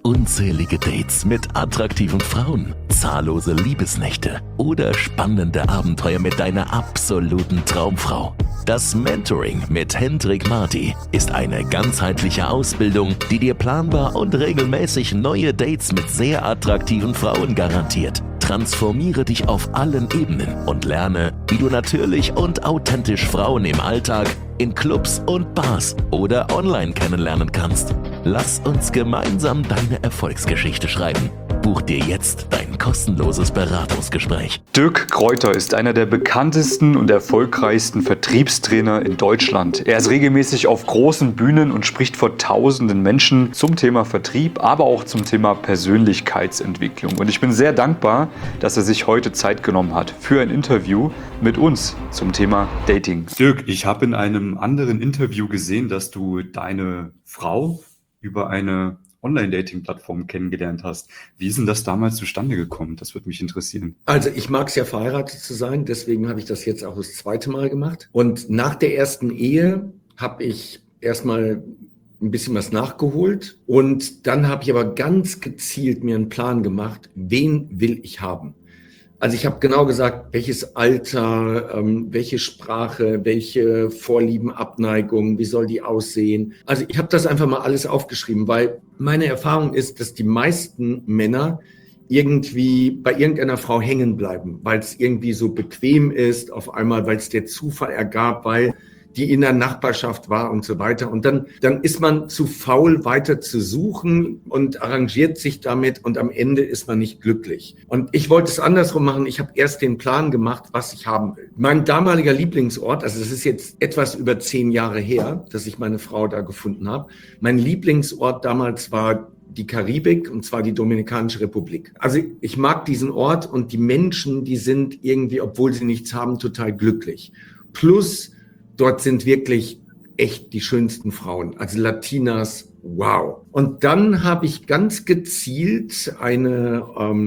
Unzählige Dates mit attraktiven Frauen, zahllose Liebesnächte oder spannende Abenteuer mit deiner absoluten Traumfrau. Das Mentoring mit Hendrik Marty ist eine ganzheitliche Ausbildung, die dir planbar und regelmäßig neue Dates mit sehr attraktiven Frauen garantiert. Transformiere dich auf allen Ebenen und lerne, wie du natürlich und authentisch Frauen im Alltag, in Clubs und Bars oder online kennenlernen kannst. Lass uns gemeinsam deine Erfolgsgeschichte schreiben. Buch dir jetzt dein kostenloses Beratungsgespräch. Dirk Kräuter ist einer der bekanntesten und erfolgreichsten Vertriebstrainer in Deutschland. Er ist regelmäßig auf großen Bühnen und spricht vor tausenden Menschen zum Thema Vertrieb, aber auch zum Thema Persönlichkeitsentwicklung. Und ich bin sehr dankbar, dass er sich heute Zeit genommen hat für ein Interview mit uns zum Thema Dating. Dirk, ich habe in einem anderen Interview gesehen, dass du deine Frau über eine Online-Dating-Plattform kennengelernt hast. Wie ist denn das damals zustande gekommen? Das würde mich interessieren. Also ich mag es ja, verheiratet zu sein, deswegen habe ich das jetzt auch das zweite Mal gemacht. Und nach der ersten Ehe habe ich erstmal ein bisschen was nachgeholt und dann habe ich aber ganz gezielt mir einen Plan gemacht, wen will ich haben. Also ich habe genau gesagt, welches Alter, welche Sprache, welche Vorlieben, Abneigungen, wie soll die aussehen. Also ich habe das einfach mal alles aufgeschrieben, weil meine Erfahrung ist, dass die meisten Männer irgendwie bei irgendeiner Frau hängen bleiben, weil es irgendwie so bequem ist, auf einmal, weil es der Zufall ergab, weil die in der Nachbarschaft war und so weiter. Und dann ist man zu faul, weiter zu suchen und arrangiert sich damit und am Ende ist man nicht glücklich. Und ich wollte es andersrum machen. Ich habe erst den Plan gemacht, was ich haben will. Mein damaliger Lieblingsort, also das ist jetzt etwas über 10 Jahre her, dass ich meine Frau da gefunden habe. Mein Lieblingsort damals war die Karibik, und zwar die Dominikanische Republik. Also ich mag diesen Ort und die Menschen, die sind irgendwie, obwohl sie nichts haben, total glücklich. Plus dort sind wirklich echt die schönsten Frauen, also Latinas, wow. Und dann habe ich ganz gezielt eine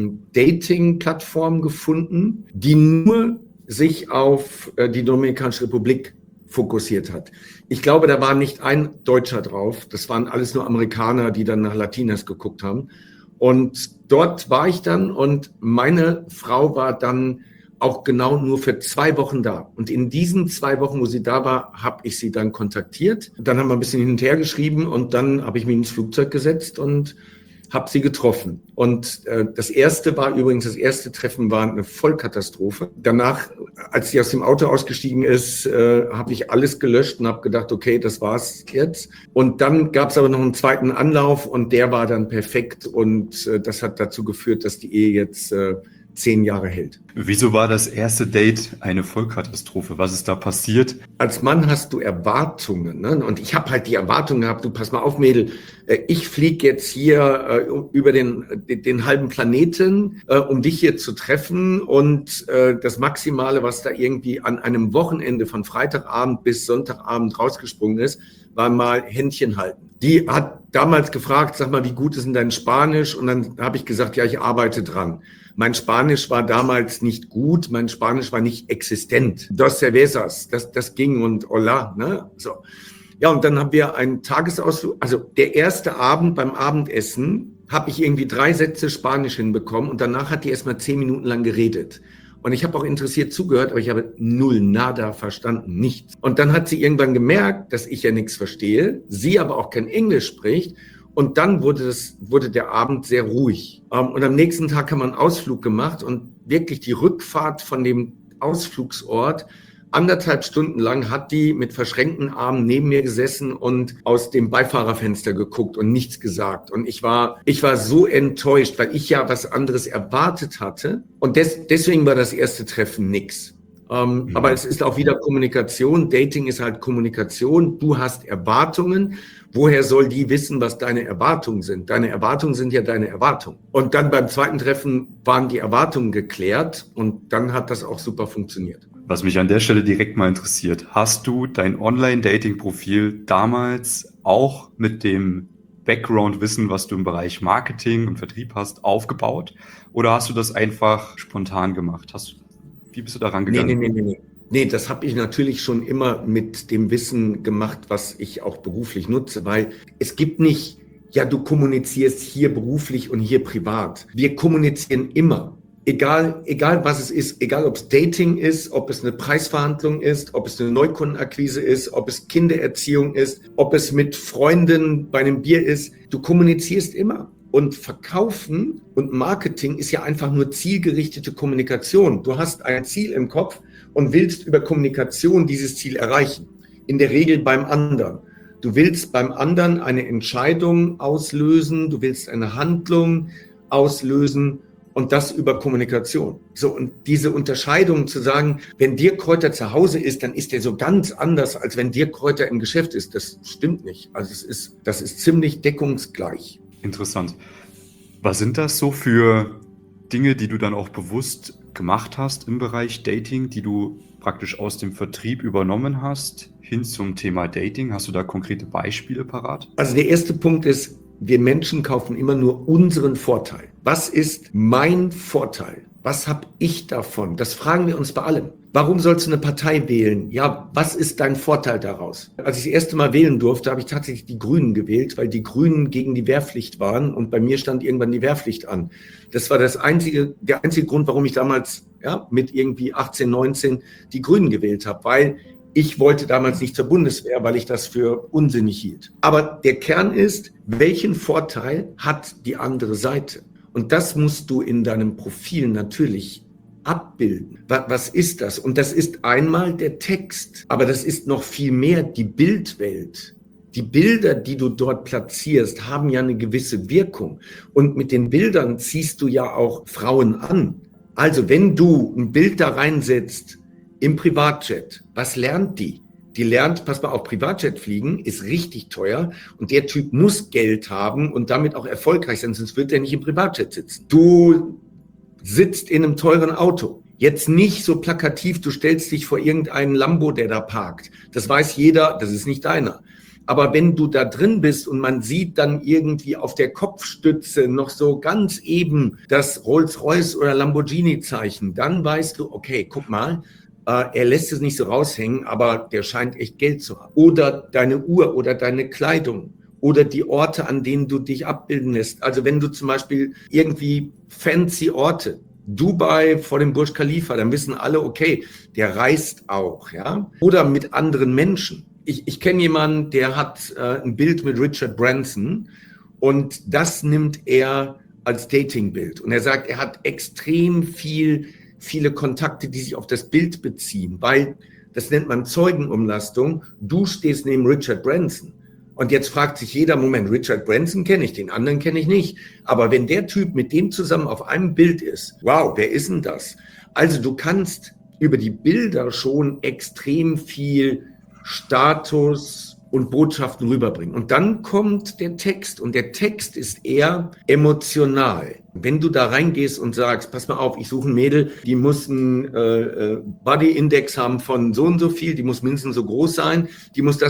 Dating-Plattform gefunden, die nur sich auf die Dominikanische Republik fokussiert hat. Ich glaube, da war nicht ein Deutscher drauf, das waren alles nur Amerikaner, die dann nach Latinas geguckt haben. Und dort war ich dann und meine Frau war dann auch genau nur für 2 Wochen da. Und in diesen 2 Wochen, wo sie da war, habe ich sie dann kontaktiert. Dann haben wir ein bisschen hin und her geschrieben und dann habe ich mich ins Flugzeug gesetzt und habe sie getroffen. Und das erste Treffen war eine Vollkatastrophe. Danach, als sie aus dem Auto ausgestiegen ist, habe ich alles gelöscht und habe gedacht, okay, das war's jetzt. Und dann gab es aber noch einen zweiten Anlauf und der war dann perfekt. Und das hat dazu geführt, dass die Ehe jetzt 10 Jahre hält. Wieso war das erste Date eine Vollkatastrophe? Was ist da passiert? Als Mann hast du Erwartungen, ne? Und ich habe halt die Erwartung gehabt, du pass mal auf, Mädel, ich fliege jetzt hier über den halben Planeten, um dich hier zu treffen und das Maximale, was da irgendwie an einem Wochenende von Freitagabend bis Sonntagabend rausgesprungen ist, war mal Händchen halten. Die hat damals gefragt, sag mal, wie gut ist denn dein Spanisch? Und dann habe ich gesagt, ja, ich arbeite dran. Mein Spanisch war damals nicht gut, mein Spanisch war nicht existent. Dos cervezas, das ging und hola, ne? So. Ja, und dann haben wir einen Tagesausflug, also der erste Abend beim Abendessen habe ich irgendwie 3 Sätze Spanisch hinbekommen und danach hat die erst mal 10 Minuten lang geredet. Und ich habe auch interessiert zugehört, aber ich habe nada verstanden, nichts. Und dann hat sie irgendwann gemerkt, dass ich ja nichts verstehe, sie aber auch kein Englisch spricht. Und dann wurde der Abend sehr ruhig. Und am nächsten Tag haben wir einen Ausflug gemacht und wirklich die Rückfahrt von dem Ausflugsort, 1,5 Stunden lang hat die mit verschränkten Armen neben mir gesessen und aus dem Beifahrerfenster geguckt und nichts gesagt. Und ich war so enttäuscht, weil ich ja was anderes erwartet hatte. Und deswegen war das erste Treffen nix. Aber es ist auch wieder Kommunikation. Dating ist halt Kommunikation. Du hast Erwartungen. Woher soll die wissen, was deine Erwartungen sind? Deine Erwartungen sind ja deine Erwartungen. Und dann beim zweiten Treffen waren die Erwartungen geklärt und dann hat das auch super funktioniert. Was mich an der Stelle direkt mal interessiert, hast du dein Online-Dating-Profil damals auch mit dem Background-Wissen, was du im Bereich Marketing und Vertrieb hast, aufgebaut? Oder hast du das einfach spontan gemacht? Wie bist du da rangegangen? Nee, das habe ich natürlich schon immer mit dem Wissen gemacht, was ich auch beruflich nutze, weil es gibt nicht ja, du kommunizierst hier beruflich und hier privat. Wir kommunizieren immer. Egal was es ist, egal ob es Dating ist, ob es eine Preisverhandlung ist, ob es eine Neukundenakquise ist, ob es Kindererziehung ist, ob es mit Freunden bei einem Bier ist, du kommunizierst immer. Und Verkaufen und Marketing ist ja einfach nur zielgerichtete Kommunikation. Du hast ein Ziel im Kopf und willst über Kommunikation dieses Ziel erreichen. In der Regel beim anderen. Du willst beim anderen eine Entscheidung auslösen, du willst eine Handlung auslösen und das über Kommunikation. So, und diese Unterscheidung zu sagen, wenn Dirk Kräuter zu Hause ist, dann ist er so ganz anders, als wenn Dirk Kräuter im Geschäft ist. Das stimmt nicht. Also das ist ziemlich deckungsgleich. Interessant. Was sind das so für Dinge, die du dann auch bewusst gemacht hast im Bereich Dating, die du praktisch aus dem Vertrieb übernommen hast, hin zum Thema Dating? Hast du da konkrete Beispiele parat? Also der erste Punkt ist, wir Menschen kaufen immer nur unseren Vorteil. Was ist mein Vorteil? Was habe ich davon? Das fragen wir uns bei allem. Warum sollst du eine Partei wählen? Ja, was ist dein Vorteil daraus? Als ich das erste Mal wählen durfte, habe ich tatsächlich die Grünen gewählt, weil die Grünen gegen die Wehrpflicht waren und bei mir stand irgendwann die Wehrpflicht an. Das war der einzige Grund, warum ich damals mit irgendwie 18, 19 die Grünen gewählt habe, weil ich wollte damals nicht zur Bundeswehr, weil ich das für unsinnig hielt. Aber der Kern ist, welchen Vorteil hat die andere Seite? Und das musst du in deinem Profil natürlich abbilden. Was ist das? Und das ist einmal der Text, aber das ist noch viel mehr die Bildwelt. Die Bilder, die du dort platzierst, haben ja eine gewisse Wirkung. Und mit den Bildern ziehst du ja auch Frauen an. Also wenn du ein Bild da reinsetzt im Privatjet, was lernt die? Die lernt, pass mal auf, Privatjet fliegen ist richtig teuer und der Typ muss Geld haben und damit auch erfolgreich sein, sonst wird er nicht im Privatjet sitzen. Du sitzt in einem teuren Auto. Jetzt nicht so plakativ, du stellst dich vor irgendeinen Lambo, der da parkt. Das weiß jeder, das ist nicht deiner. Aber wenn du da drin bist und man sieht dann irgendwie auf der Kopfstütze noch so ganz eben das Rolls-Royce oder Lamborghini-Zeichen, dann weißt du, okay, guck mal, er lässt es nicht so raushängen, aber der scheint echt Geld zu haben. Oder deine Uhr oder deine Kleidung oder die Orte, an denen du dich abbilden lässt. Also wenn du zum Beispiel irgendwie fancy Orte, Dubai vor dem Burj Khalifa, dann wissen alle, okay, der reist auch, ja. Oder mit anderen Menschen. Ich kenne jemanden, der hat ein Bild mit Richard Branson und das nimmt er als Datingbild. Und er sagt, er hat extrem viele Kontakte, die sich auf das Bild beziehen, weil das nennt man Zeugenumlastung. Du stehst neben Richard Branson. Und jetzt fragt sich jeder, Moment, Richard Branson kenne ich, den anderen kenne ich nicht. Aber wenn der Typ mit dem zusammen auf einem Bild ist, wow, wer ist denn das? Also du kannst über die Bilder schon extrem viel Status und Botschaften rüberbringen. Und dann kommt der Text und der Text ist eher emotional. Wenn du da reingehst und sagst, pass mal auf, ich suche ein Mädel, die muss einen Body-Index haben von so und so viel, die muss mindestens so groß sein, die muss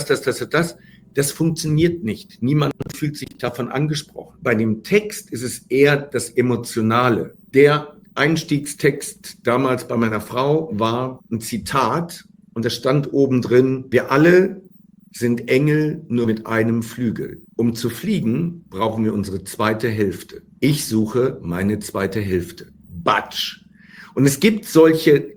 das funktioniert nicht. Niemand fühlt sich davon angesprochen. Bei dem Text ist es eher das Emotionale. Der Einstiegstext damals bei meiner Frau war ein Zitat und da stand oben drin, wir alle sind Engel nur mit einem Flügel. Um zu fliegen, brauchen wir unsere zweite Hälfte. Ich suche meine zweite Hälfte. Batsch. Und es gibt solche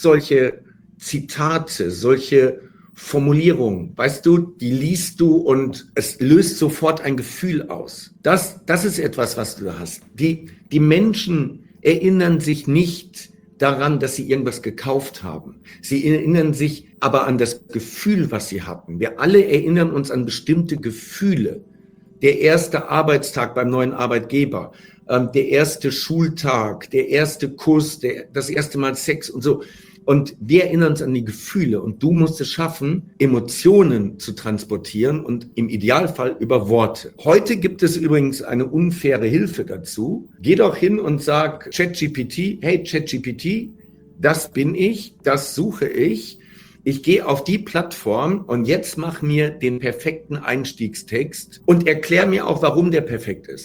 Zitate, solche Formulierungen, weißt du, die liest du und es löst sofort ein Gefühl aus. Das ist etwas, was du hast. Die Menschen erinnern sich nicht daran, dass sie irgendwas gekauft haben. Sie erinnern sich aber an das Gefühl, was sie hatten. Wir alle erinnern uns an bestimmte Gefühle. Der erste Arbeitstag beim neuen Arbeitgeber, der erste Schultag, der erste Kuss, das erste Mal Sex und so. Und wir erinnern uns an die Gefühle und du musst es schaffen, Emotionen zu transportieren und im Idealfall über Worte. Heute gibt es übrigens eine unfaire Hilfe dazu. Geh doch hin und sag ChatGPT, hey ChatGPT, das bin ich, das suche ich. Ich gehe auf die Plattform und jetzt mach mir den perfekten Einstiegstext und erklär mir auch, warum der perfekt ist.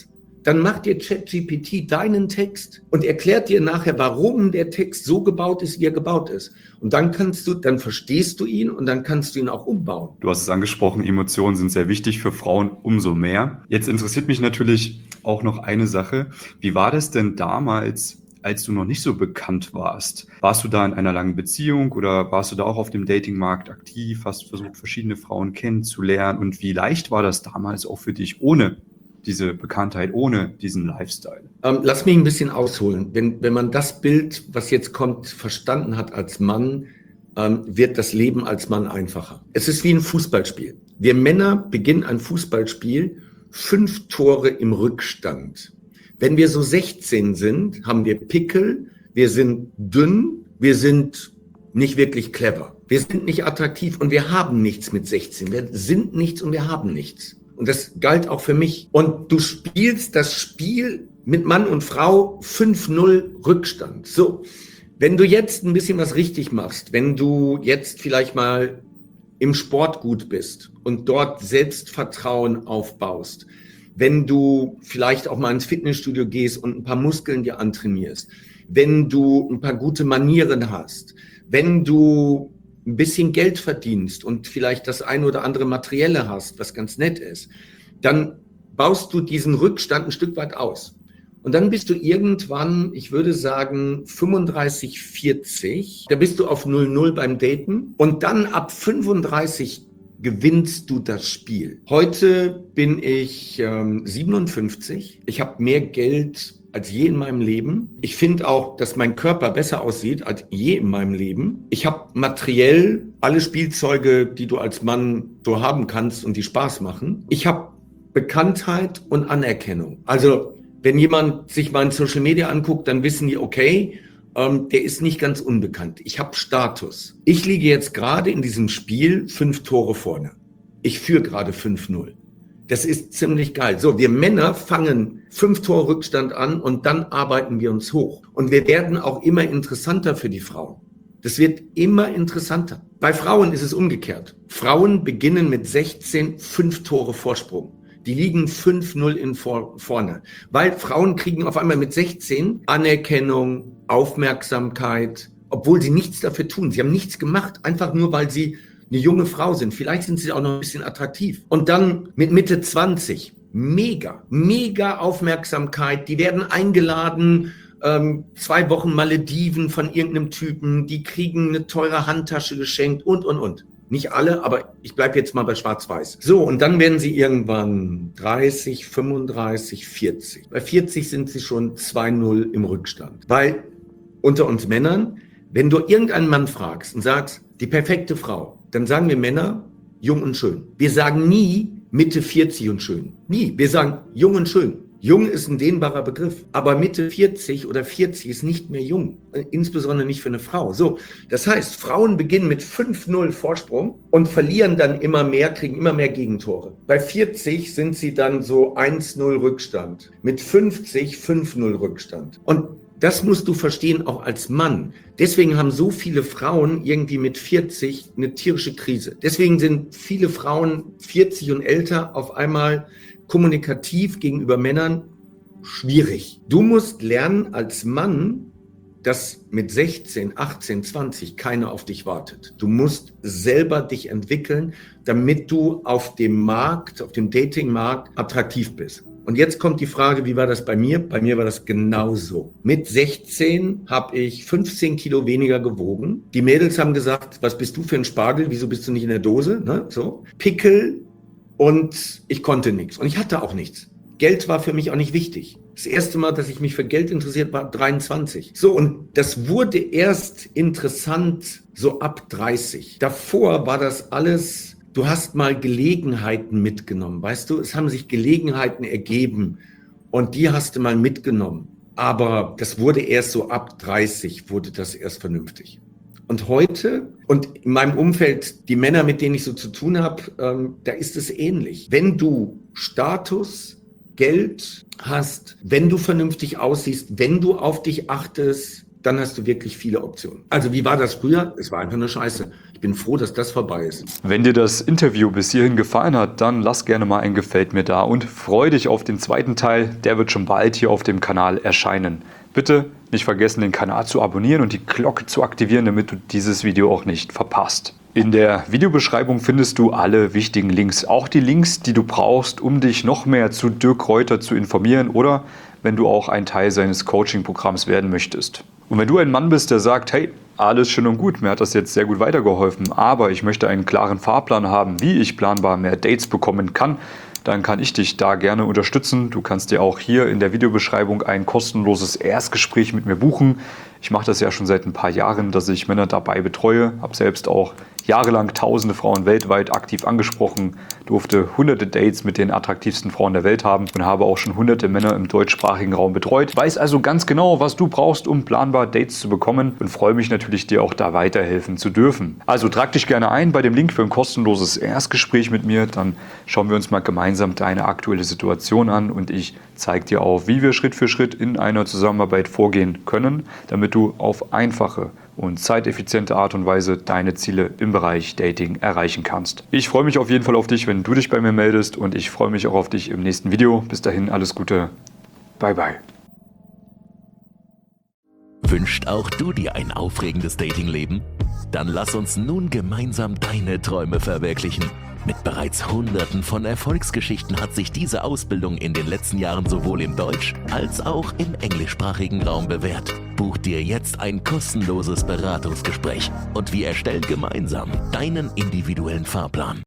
dann macht dir ChatGPT deinen Text und erklärt dir nachher, warum der Text so gebaut ist, wie er gebaut ist. Und dann verstehst du ihn und dann kannst du ihn auch umbauen. Du hast es angesprochen, Emotionen sind sehr wichtig für Frauen, umso mehr. Jetzt interessiert mich natürlich auch noch eine Sache. Wie war das denn damals, als du noch nicht so bekannt warst? Warst du da in einer langen Beziehung oder warst du da auch auf dem Datingmarkt aktiv? Hast du versucht, verschiedene Frauen kennenzulernen? Und wie leicht war das damals auch für dich ohne diese Bekanntheit, ohne diesen Lifestyle? Lass mich ein bisschen ausholen. Wenn man das Bild, was jetzt kommt, verstanden hat als Mann, wird das Leben als Mann einfacher. Es ist wie ein Fußballspiel. Wir Männer beginnen ein Fußballspiel 5 Tore im Rückstand. Wenn wir so 16 sind, haben wir Pickel, wir sind dünn, wir sind nicht wirklich clever. Wir sind nicht attraktiv und wir haben nichts mit 16. Wir sind nichts und wir haben nichts. Und das galt auch für mich. Und du spielst das Spiel mit Mann und Frau 5-0 Rückstand. So, wenn du jetzt ein bisschen was richtig machst, wenn du jetzt vielleicht mal im Sport gut bist und dort Selbstvertrauen aufbaust, wenn du vielleicht auch mal ins Fitnessstudio gehst und ein paar Muskeln dir antrainierst, wenn du ein paar gute Manieren hast, wenn du ein bisschen Geld verdienst und vielleicht das ein oder andere Materielle hast, was ganz nett ist, dann baust du diesen Rückstand ein Stück weit aus. Und dann bist du irgendwann, ich würde sagen 35, 40, da bist du auf 0-0 beim Daten und dann ab 35 gewinnst du das Spiel. Heute bin ich 57. Ich habe mehr Geld als je in meinem Leben. Ich finde auch, dass mein Körper besser aussieht als je in meinem Leben. Ich habe materiell alle Spielzeuge, die du als Mann so haben kannst und die Spaß machen. Ich habe Bekanntheit und Anerkennung. Also wenn jemand sich meinen Social Media anguckt, dann wissen die, okay, der ist nicht ganz unbekannt. Ich habe Status. Ich liege jetzt gerade in diesem Spiel 5 Tore vorne. Ich führe gerade 5-0. Das ist ziemlich geil. So, wir Männer fangen 5 Tore Rückstand an und dann arbeiten wir uns hoch. Und wir werden auch immer interessanter für die Frauen. Das wird immer interessanter. Bei Frauen ist es umgekehrt. Frauen beginnen mit 16 5 Tore Vorsprung. Die liegen 5-0 vorne. Weil Frauen kriegen auf einmal mit 16 Anerkennung, Aufmerksamkeit, obwohl sie nichts dafür tun. Sie haben nichts gemacht, einfach nur, weil sie eine junge Frau sind. Vielleicht sind sie auch noch ein bisschen attraktiv. Und dann mit Mitte 20, mega Aufmerksamkeit. Die werden eingeladen, 2 Wochen Malediven von irgendeinem Typen. Die kriegen eine teure Handtasche geschenkt und. Nicht alle, aber ich bleibe jetzt mal bei Schwarz-Weiß. So, und dann werden sie irgendwann 30, 35, 40. Bei 40 sind sie schon 2-0 im Rückstand. Weil unter uns Männern, wenn du irgendeinen Mann fragst und sagst, die perfekte Frau, dann sagen wir Männer, jung und schön. Wir sagen nie Mitte 40 und schön. Nie. Wir sagen jung und schön. Jung ist ein dehnbarer Begriff, aber Mitte 40 oder 40 ist nicht mehr jung, insbesondere nicht für eine Frau. So, das heißt, Frauen beginnen mit 5-0 Vorsprung und verlieren dann immer mehr, kriegen immer mehr Gegentore. Bei 40 sind sie dann so 1-0 Rückstand, mit 50 5-0 Rückstand. Und das musst du verstehen, auch als Mann. Deswegen haben so viele Frauen irgendwie mit 40 eine tierische Krise. Deswegen sind viele Frauen 40 und älter auf einmal kommunikativ gegenüber Männern schwierig. Du musst lernen als Mann, dass mit 16, 18, 20 keiner auf dich wartet. Du musst selber dich entwickeln, damit du auf dem Markt, auf dem Datingmarkt attraktiv bist. Und jetzt kommt die Frage, wie war das bei mir? Bei mir war das genauso. Mit 16 habe ich 15 Kilo weniger gewogen. Die Mädels haben gesagt, was bist du für ein Spargel? Wieso bist du nicht in der Dose? Ne? So. Pickel. Und ich konnte nichts. Und ich hatte auch nichts. Geld war für mich auch nicht wichtig. Das erste Mal, dass ich mich für Geld interessiert war, 23. So, und das wurde erst interessant so ab 30. Davor war das alles, du hast mal Gelegenheiten mitgenommen, weißt du? Es haben sich Gelegenheiten ergeben und die hast du mal mitgenommen. Aber das wurde erst so ab 30, wurde das erst vernünftig. Und heute, und in meinem Umfeld, die Männer, mit denen ich so zu tun habe, da ist es ähnlich. Wenn du Status, Geld hast, wenn du vernünftig aussiehst, wenn du auf dich achtest, dann hast du wirklich viele Optionen. Also wie war das früher? Es war einfach nur scheiße. Ich bin froh, dass das vorbei ist. Wenn dir das Interview bis hierhin gefallen hat, dann lass gerne mal ein Gefällt mir da und freu dich auf den zweiten Teil. Der wird schon bald hier auf dem Kanal erscheinen. Bitte nicht vergessen, den Kanal zu abonnieren und die Glocke zu aktivieren, damit du dieses Video auch nicht verpasst. In der Videobeschreibung findest du alle wichtigen Links, auch die Links, die du brauchst, um dich noch mehr zu Dirk Reuter zu informieren oder wenn du auch ein Teil seines Coaching-Programms werden möchtest. Und wenn du ein Mann bist, der sagt, hey, alles schön und gut, mir hat das jetzt sehr gut weitergeholfen, aber ich möchte einen klaren Fahrplan haben, wie ich planbar mehr Dates bekommen kann, dann kann ich dich da gerne unterstützen. Du kannst dir auch hier in der Videobeschreibung ein kostenloses Erstgespräch mit mir buchen. Ich mache das ja schon seit ein paar Jahren, dass ich Männer dabei betreue, habe selbst auch jahrelang tausende Frauen weltweit aktiv angesprochen, durfte hunderte Dates mit den attraktivsten Frauen der Welt haben und habe auch schon hunderte Männer im deutschsprachigen Raum betreut. Weiß also ganz genau, was du brauchst, um planbar Dates zu bekommen und freue mich natürlich, dir auch da weiterhelfen zu dürfen. Also trag dich gerne ein bei dem Link für ein kostenloses Erstgespräch mit mir, dann schauen wir uns mal gemeinsam deine aktuelle Situation an und ich zeige dir auch, wie wir Schritt für Schritt in einer Zusammenarbeit vorgehen können, damit du auf einfache und zeiteffiziente Art und Weise deine Ziele im Bereich Dating erreichen kannst. Ich freue mich auf jeden Fall auf dich, wenn du dich bei mir meldest und ich freue mich auch auf dich im nächsten Video. Bis dahin, alles Gute. Bye, bye. Wünscht auch du dir ein aufregendes Datingleben? Dann lass uns nun gemeinsam deine Träume verwirklichen. Mit bereits Hunderten von Erfolgsgeschichten hat sich diese Ausbildung in den letzten Jahren sowohl im deutsch- als auch im englischsprachigen Raum bewährt. Buch dir jetzt ein kostenloses Beratungsgespräch und wir erstellen gemeinsam deinen individuellen Fahrplan.